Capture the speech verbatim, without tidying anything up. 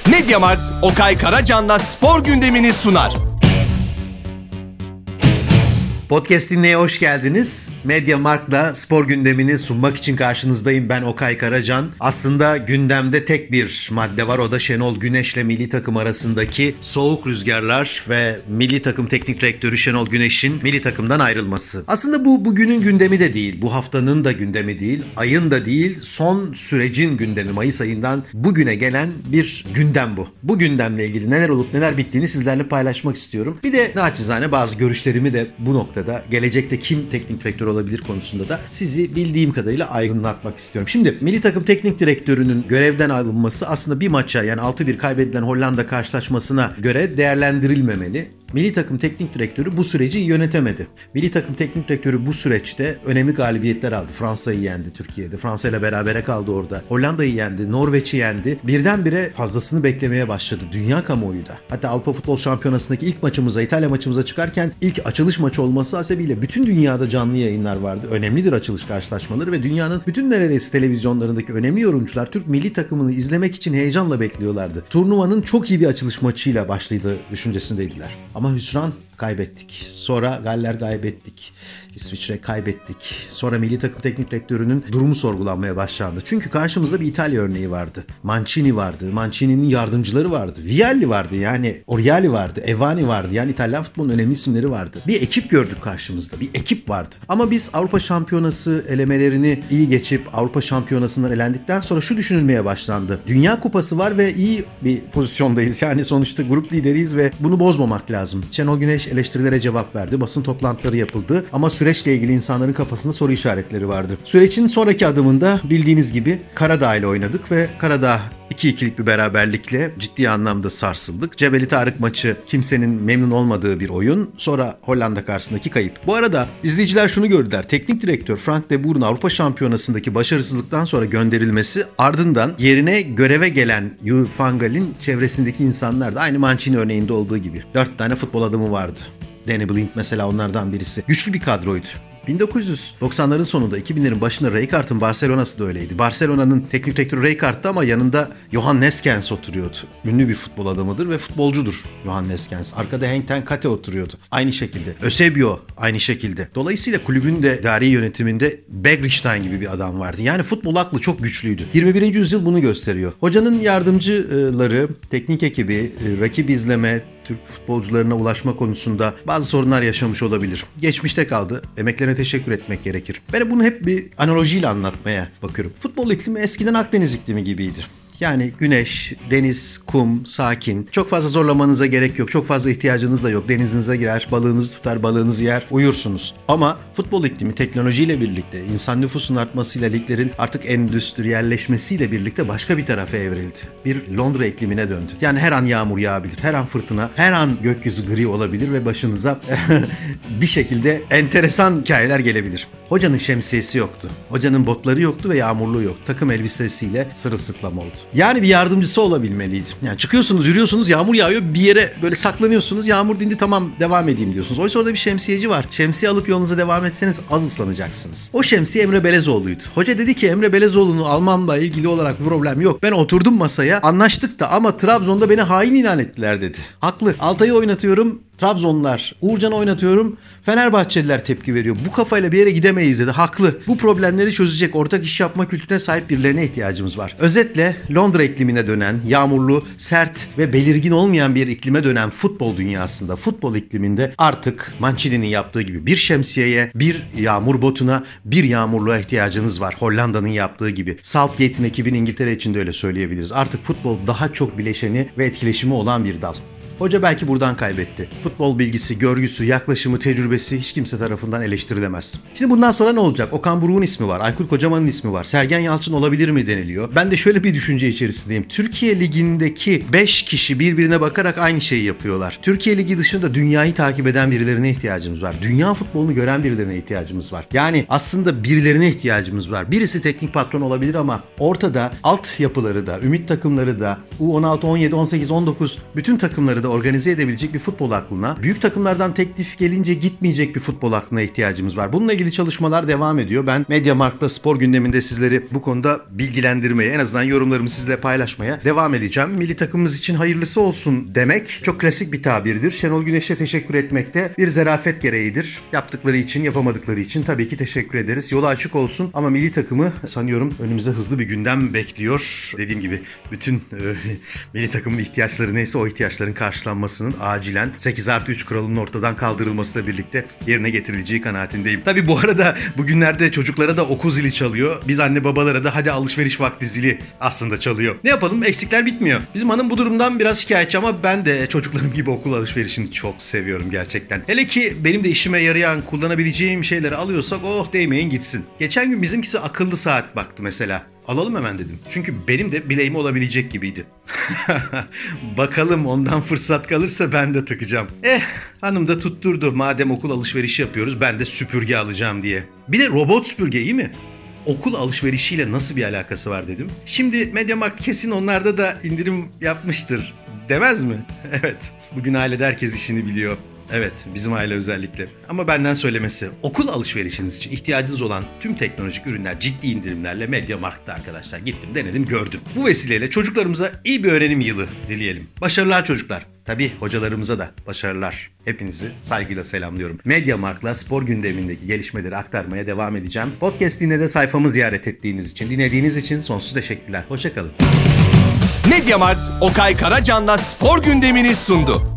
Mediamarkt, Okay Karacan'la spor gündemini sunar. Podcast dinleye hoş geldiniz. Mediamarkt'la spor gündemini sunmak için karşınızdayım. Ben Okay Karacan. Aslında gündemde tek bir madde var. O da Şenol Güneş'le milli takım arasındaki soğuk rüzgarlar ve milli takım teknik direktörü Şenol Güneş'in milli takımdan ayrılması. Aslında bu bugünün gündemi de değil. Bu haftanın da gündemi değil. Ayın da değil. Son sürecin gündemi. Mayıs ayından bugüne gelen bir gündem bu. Bu gündemle ilgili neler olup neler bittiğini sizlerle paylaşmak istiyorum. Bir de naçizane bazı görüşlerimi de bu noktada da gelecekte kim teknik direktör olabilir konusunda da sizi bildiğim kadarıyla aydınlatmak istiyorum. Şimdi milli takım teknik direktörünün görevden alınması aslında bir maça, yani altı bir kaybedilen Hollanda karşılaşmasına göre değerlendirilmemeli. Milli takım teknik direktörü bu süreci yönetemedi. Milli takım teknik direktörü bu süreçte önemli galibiyetler aldı. Fransa'yı yendi Türkiye'de. Fransa ile berabere kaldı orada. Hollanda'yı yendi, Norveç'i yendi. Birdenbire fazlasını beklemeye başladı dünya kamuoyu da. Hatta Avrupa Futbol Şampiyonası'ndaki ilk maçımıza, İtalya maçımıza çıkarken ilk açılış maçı olması hasebiyle bütün dünyada canlı yayınlar vardı. Önemlidir açılış karşılaşmaları ve dünyanın bütün neredeyse televizyonlarındaki önemli yorumcular Türk milli takımını izlemek için heyecanla bekliyorlardı. Turnuvanın çok iyi bir açılış maçıyla başladığı düşüncesindeydiler. Ama hüsran, kaybettik. Sonra Galler kaybettik. İsviçre kaybettik. Sonra milli takım teknik direktörünün durumu sorgulanmaya başlandı. Çünkü karşımızda bir İtalya örneği vardı. Mancini vardı. Mancini'nin yardımcıları vardı. Vialli vardı, yani Oriali vardı. Evani vardı. Yani İtalyan futbolunun önemli isimleri vardı. Bir ekip gördük karşımızda. Bir ekip vardı. Ama biz Avrupa Şampiyonası elemelerini iyi geçip Avrupa Şampiyonası'ndan elendikten sonra şu düşünülmeye başlandı. Dünya Kupası var ve iyi bir pozisyondayız. Yani sonuçta grup lideriyiz ve bunu bozmamak lazım. Şenol Güneş eleştirilere cevap verdi. Basın toplantıları yapıldı. Ama süreçle ilgili insanların kafasında soru işaretleri vardı. Sürecin sonraki adımında bildiğiniz gibi Karadağ ile oynadık ve Karadağ iki ikilik bir beraberlikle ciddi anlamda sarsıldık. Cebeli Tarık maçı kimsenin memnun olmadığı bir oyun. Sonra Hollanda karşısındaki kayıp. Bu arada izleyiciler şunu gördüler. Teknik direktör Frank de Boer'un Avrupa Şampiyonası'ndaki başarısızlıktan sonra gönderilmesi, ardından yerine göreve gelen Louis van Gaal'in çevresindeki insanlar da aynı Mancini örneğinde olduğu gibi. Dört tane futbol adamı vardı. Danny Blind mesela onlardan birisi. Güçlü bir kadroydu. bin dokuz yüz doksanların sonunda iki binlerin başında Rijkaard'ın Barcelona'sı da öyleydi. Barcelona'nın teknik direktörü Rijkaard'tı ama yanında Johan Neskens oturuyordu. Ünlü bir futbol adamıdır ve futbolcudur Johan Neskens. Arkada Henk ten Kate oturuyordu. Aynı şekilde. Eusebio aynı şekilde. Dolayısıyla kulübün de idari yönetiminde Bergstein gibi bir adam vardı. Yani futbol aklı çok güçlüydü. yirmi birinci yüzyıl bunu gösteriyor. Hocanın yardımcıları, teknik ekibi, rakip izleme, Türk futbolcularına ulaşma konusunda bazı sorunlar yaşamış olabilir. Geçmişte kaldı. Emeklerine teşekkür etmek gerekir. Ben bunu hep bir analojiyle anlatmaya bakıyorum. Futbol iklimi eskiden Akdeniz iklimi gibiydi. Yani güneş, deniz, kum, sakin. Çok fazla zorlamanıza gerek yok. Çok fazla ihtiyacınız da yok. Denizinize girer, balığınızı tutar, balığınızı yer, uyursunuz. Ama futbol iklimi teknolojiyle birlikte, insan nüfusunun artmasıyla, liglerin artık endüstriyelleşmesiyle birlikte başka bir tarafa evrildi. Bir Londra iklimine döndü. Yani her an yağmur yağabilir, her an fırtına, her an gökyüzü gri olabilir ve başınıza bir şekilde enteresan hikayeler gelebilir. Hocanın şemsiyesi yoktu. Hocanın botları yoktu ve yağmurluğu yoktu. Takım elbisesiyle sırılsıklam oldu. Yani bir yardımcısı olabilmeliydi. Yani çıkıyorsunuz, yürüyorsunuz, yağmur yağıyor, bir yere böyle saklanıyorsunuz. Yağmur dindi, tamam devam edeyim diyorsunuz. Oysa orada bir şemsiyeci var. Şemsiye alıp yolunuza devam etseniz az ıslanacaksınız. O şemsiye Emre Belezoğlu'ydu. Hoca dedi ki Emre Belezoğlu'nu almamla ilgili olarak bir problem yok. Ben oturdum masaya, anlaştık da ama Trabzon'da beni hain ilan ettiler dedi. Haklı. Altay'ı oynatıyorum, Trabzonlular, Uğurcan'ı oynatıyorum, Fenerbahçeliler tepki veriyor. Bu kafayla bir yere gidemeyiz dedi. Haklı. Bu problemleri çözecek, ortak iş yapma kültürüne sahip birilerine ihtiyacımız var. Özetle Londra iklimine dönen, yağmurlu, sert ve belirgin olmayan bir iklime dönen futbol dünyasında, futbol ikliminde artık Mancini'nin yaptığı gibi bir şemsiyeye, bir yağmur botuna, bir yağmurluğa ihtiyacınız var. Hollanda'nın yaptığı gibi. Southgate'in ekibini İngiltere için de öyle söyleyebiliriz. Artık futbol daha çok bileşeni ve etkileşimi olan bir dal. Hoca belki buradan kaybetti. Futbol bilgisi, görgüsü, yaklaşımı, tecrübesi hiç kimse tarafından eleştirilemez. Şimdi bundan sonra ne olacak? Okan Buruk'un ismi var. Aykut Kocaman'ın ismi var. Sergen Yalçın olabilir mi deniliyor. Ben de şöyle bir düşünce içerisindeyim. Türkiye Ligi'ndeki beş kişi birbirine bakarak aynı şeyi yapıyorlar. Türkiye Ligi dışında dünyayı takip eden birilerine ihtiyacımız var. Dünya futbolunu gören birilerine ihtiyacımız var. Yani aslında birilerine ihtiyacımız var. Birisi teknik patron olabilir ama ortada altyapıları da, ümit takımları da, U on altı, on yedi, on sekiz, on dokuz bütün takımları da zamanlarda organize edebilecek bir futbol aklına, büyük takımlardan teklif gelince gitmeyecek bir futbol aklına ihtiyacımız var. Bununla ilgili çalışmalar devam ediyor. Ben MediaMarkt'ta spor gündeminde sizleri bu konuda bilgilendirmeye, en azından yorumlarımı sizle paylaşmaya devam edeceğim. Milli takımımız için hayırlısı olsun demek çok klasik bir tabirdir. Şenol Güneş'e teşekkür etmek de bir zarafet gereğidir. Yaptıkları için, yapamadıkları için tabii ki teşekkür ederiz. Yolu açık olsun ama milli takımı sanıyorum önümüzde hızlı bir gündem bekliyor. Dediğim gibi bütün e, milli takımın ihtiyaçları neyse o ihtiyaçların karşılanmasının acilen sekiz artı üç kuralının ortadan kaldırılmasıyla birlikte yerine getirileceği kanaatindeyim. Tabii bu arada bugünlerde çocuklara da okul zili çalıyor. Biz anne babalara da hadi alışveriş vakti zili aslında çalıyor. Ne yapalım? Eksikler bitmiyor. Bizim hanım bu durumdan biraz şikayetçi ama ben de çocuklarım gibi okul alışverişini çok seviyorum gerçekten. Hele ki benim de işime yarayan, kullanabileceğim şeyleri alıyorsak oh değmeyin gitsin. Geçen gün bizimkisi akıllı saat baktı mesela. Alalım hemen dedim. Çünkü benim de bileğime olabilecek gibiydi. Bakalım ondan fırsat kalırsa ben de takacağım. Eh hanım da tutturdu. Madem okul alışverişi yapıyoruz ben de süpürge alacağım diye. Bir de robot süpürge iyi mi? Okul alışverişiyle nasıl bir alakası var dedim. Şimdi MediaMarkt kesin onlarda da indirim yapmıştır. Demez mi? Evet. Bugün ailede herkes işini biliyor. Evet, bizim aile özellikle. Ama benden söylemesi. Okul alışverişiniz için ihtiyacınız olan tüm teknolojik ürünler ciddi indirimlerle MediaMarkt'ta arkadaşlar. Gittim, denedim, gördüm. Bu vesileyle çocuklarımıza iyi bir öğrenim yılı dileyelim. Başarılar çocuklar. Tabii hocalarımıza da başarılar. Hepinizi saygıyla selamlıyorum. MediaMarkt'la spor gündemindeki gelişmeleri aktarmaya devam edeceğim. Podcast'ine de sayfamı ziyaret ettiğiniz için, dinlediğiniz için sonsuz teşekkürler. Hoşça kalın. MediaMarkt, Okay Karacan'la spor gündemini sundu.